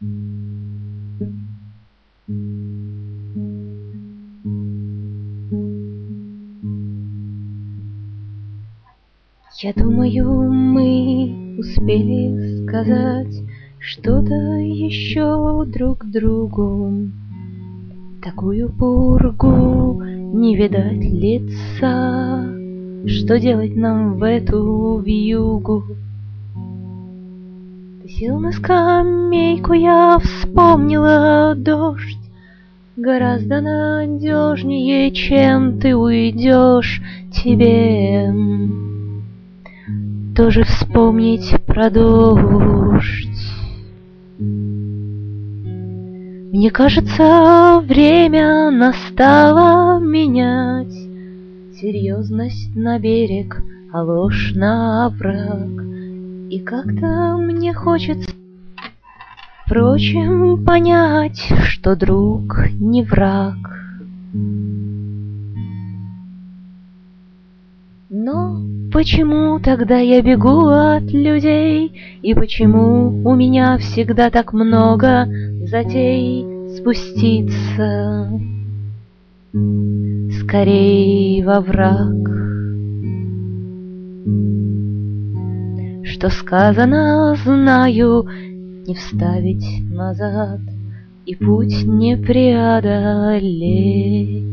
Я думаю, мы успели сказать что-то еще друг другу. Такую пургу не видать лица, что делать нам в эту вьюгу? Ты сел на скамейку, я вспомнила дождь. Гораздо надежнее, чем ты уйдешь, тебе тоже вспомнить про дождь. Мне кажется, время настало менять серьезность на берег, а ложь на овраг. И как-то мне хочется, впрочем, понять, что друг не враг. Но почему тогда я бегу от людей? И почему у меня всегда так много затей спуститься скорей во враг? Что сказано, знаю, не вставить назад и путь не преодолеть.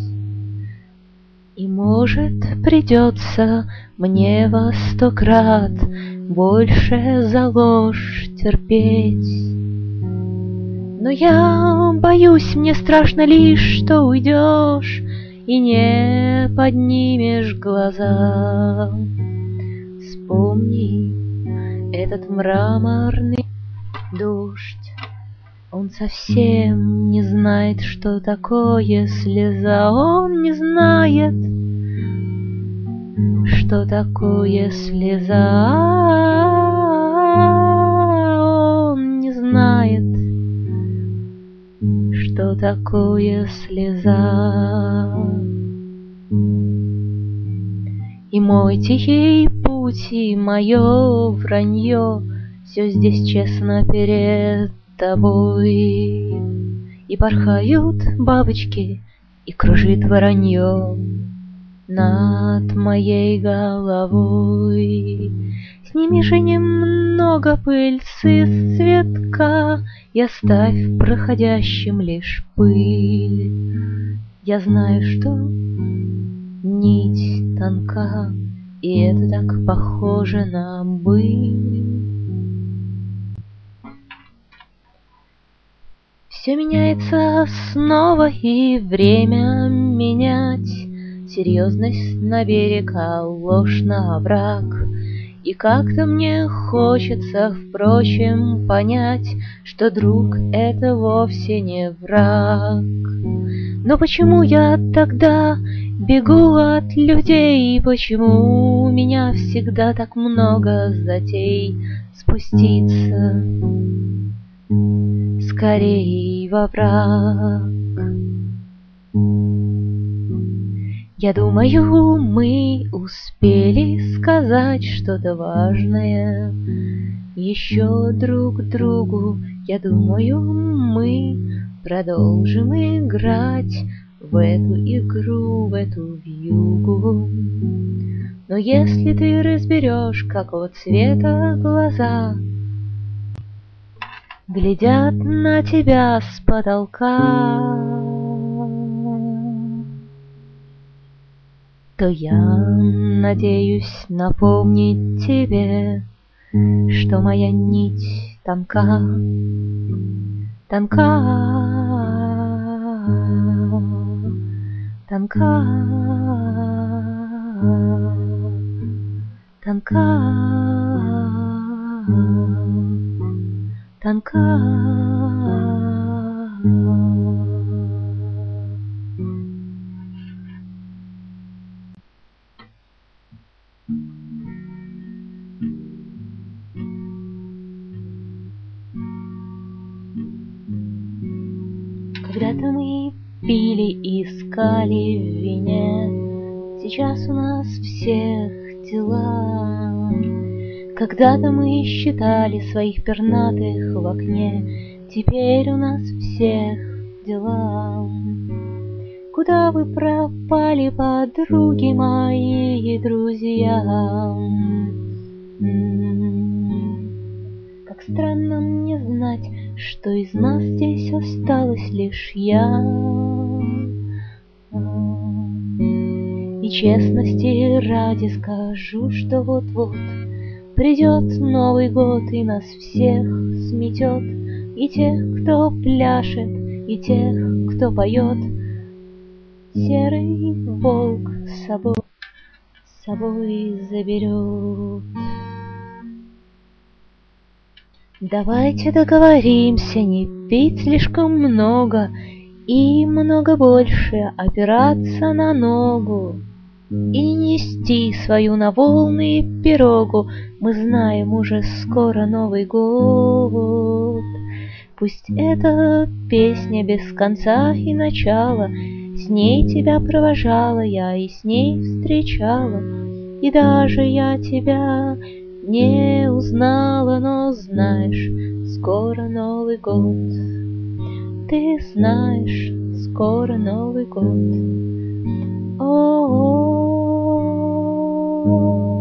И, может, придется мне во 100 крат больше за ложь терпеть. Но я боюсь, мне страшно лишь, что уйдешь и не поднимешь глаза. Вспомни этот мраморный дождь. Он совсем не знает, что такое слеза. Он не знает, что такое слеза. Он не знает, что такое слеза. И мой тихий путь, и мое вранье все здесь честно перед тобой. И порхают бабочки, и кружит воронье над моей головой. Сними же немного пыльцы с цветка и оставь проходящим лишь пыль. Я знаю, что нить тонка, и это так похоже на быль. Все меняется снова, и время менять серьезность на берег, а ложь на овраг. И как-то мне хочется, впрочем, понять, что друг — это вовсе не враг. Но почему я тогда бегу от людей? Почему у меня всегда так много затей спуститься скорей во враг? Я думаю, мы успели сказать что-то важное еще друг другу. Я думаю, мы продолжим играть в эту игру, в эту вьюгу. Но если ты разберешь, какого цвета глаза глядят на тебя с потолка, то я надеюсь напомнить тебе, что моя нить тонка, тонка, тонка, тонка, тонка. Когда-то мы пили и искали в вине, сейчас у нас всех дела. Когда-то мы считали своих пернатых в окне, теперь у нас всех дела. Куда вы пропали, подруги мои и друзья? Как странно мне знать, что из нас здесь осталась лишь я. И честности ради скажу, что вот-вот придет Новый год и нас всех сметет, и тех, кто пляшет, и тех, кто поет. Серый волк с собой заберет. Давайте договоримся не пить слишком много и много больше опираться на ногу и нести свою на волны пирогу. Мы знаем, уже скоро Новый год. Пусть эта песня без конца и начала, с ней тебя провожала я и с ней встречала, и даже я тебя не узнала, но знаешь, скоро Новый год. Ты знаешь, скоро Новый год. О-о-о.